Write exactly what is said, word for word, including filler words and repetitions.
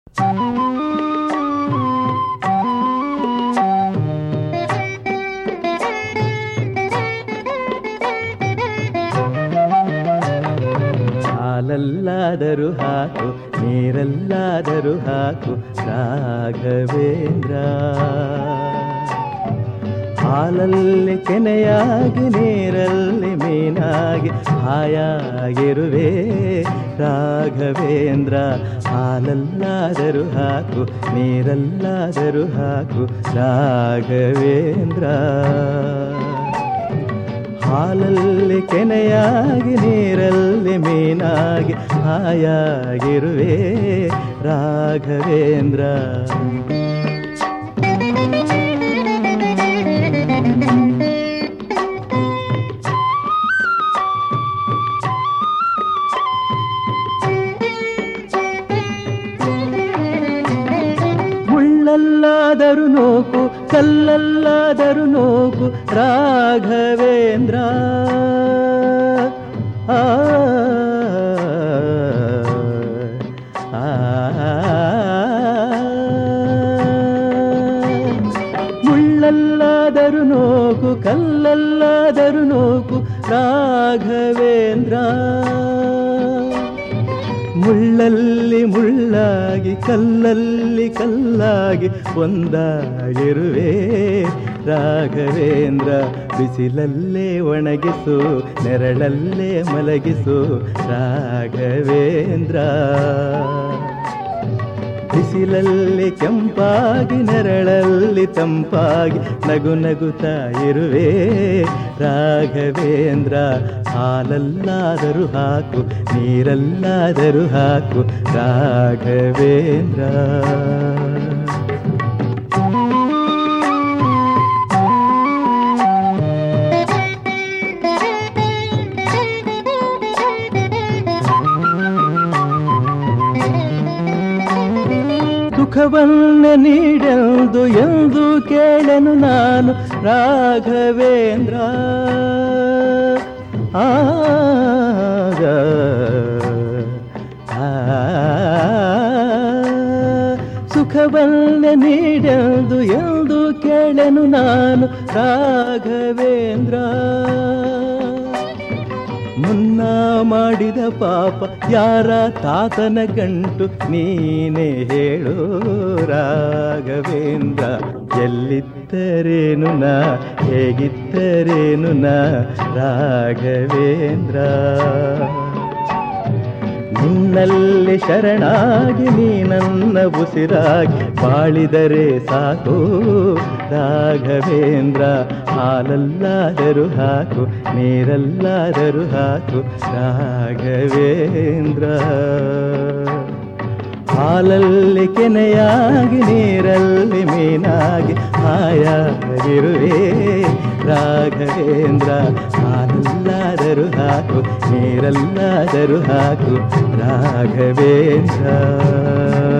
ಹಾಲಲ್ಲಾದರೂ ಹಾಕು ನೀರಲ್ಲಾದರೂ ಹಾಕು ರಾಘವೇಂದ್ರ. ಹಾಲಲ್ಲಿ ಕೆನೆಯಾಗಿ ನೀರಲ್ಲಿ ಮೀನಾಗಿ ಹಾಯಾಗಿರುವೆ ರಾಘವೇಂದ್ರ. ಹಾಲಲ್ಲಾದರೂ ಹಾಕು ನೀರಲ್ಲಾದರೂ ಹಾಕು ರಾಘವೇಂದ್ರ. ಹಾಲಲ್ಲಿ ಕೆನೆಯಾಗಿ ನೀರಲ್ಲಿ ಮೀನಾಗಿ ಹಾಯಾಗಿರುವೆ ರಾಘವೇಂದ್ರ. ಮುಳ್ಳಲ್ಲಾದರೂ ನೋಕು ಕಲ್ಲಲ್ಲಾದರೂ ನೋಕು ರಾಘವೇಂದ್ರ. ಆ ಮುಳ್ಳಲ್ಲಾದರೂ ನೋಕು ಕಲ್ಲಲ್ಲಾದರೂ ನೋಕು ರಾಘವೇಂದ್ರ. ಮುಳ್ಳಲ್ಲಿ ಮುಳ್ಳಾಗಿ ಕಲ್ಲಲ್ಲಿ ಕಲ್ಲಾಗಿ ಒಂದಾಗಿರುವೆ ರಾಘವೇಂದ್ರ. ಬಿಸಿಲಲ್ಲೇ ಒಣಗಿಸು ನೆರಳಲ್ಲೇ ಮಲಗಿಸು ರಾಘವೇಂದ್ರ. ಬಿಸಿಲಲ್ಲಿ ಕೆಂಪಾಗಿ ನೆರಳಲ್ಲಿ ತಂಪಾಗಿ ನಗು ನಗುತ್ತಾ ಇರುವೆ ರಾಘವೇಂದ್ರ. ಹಾಲಲ್ಲಾದರೂ ಹಾಕು ನೀರಲ್ಲಾದರೂ ಹಾಕು ರಾಘವೇಂದ್ರ. ಸುಖವನ್ನ ನೀಡೆಂದು ಎಂದು ಕೇಳೆನು ನಾನು ರಾಘವೇಂದ್ರ. ಆಗ ಸುಖವನ್ನ ನೀಡೆಂದು ಎಂದು ಕೇಳೆನು ನಾನು ರಾಘವೇಂದ್ರ. ಮುನ್ನ ಮಾಡಿದ ಪಾಪ ಯಾರ ತಾತನ ಗಂಟು ನೀನೇ ಹೇಳು ರಾಘವೇಂದ್ರ. ಎಲ್ಲಿದ್ದರೇನು ನಾ ಹೇಗಿದ್ದರೇನು ನಾ ರಾಘವೇಂದ್ರ. ನಿನ್ನಲ್ಲಿ ಶರಣಾಗಿ ನೀ ನನ್ನ ಉಸಿರಾಗಿ ಬಾಳಿದರೆ ಸಾಕು ರಾಘವೇಂದ್ರ. ಹಾಲಲ್ಲಾದರೂ ಹಾಕು ನೀರಲ್ಲಾದರೂ ಹಾಕು ರಾಘವೇಂದ್ರ. ಹಾಲಲ್ಲಿ ಕೆನೆಯಾಗಿ ನೀರಲ್ಲಿ ಮೀನಾಗಿ ಹಾಯಾಗಿರುವೆ ರಾಘವೇಂದ್ರ. ಹಾಲಲ್ಲಾದರೂ ಹಾಕು ನೀರಲ್ಲಾದರೂ ಹಾಕು ರಾಘವೇಂದ್ರ.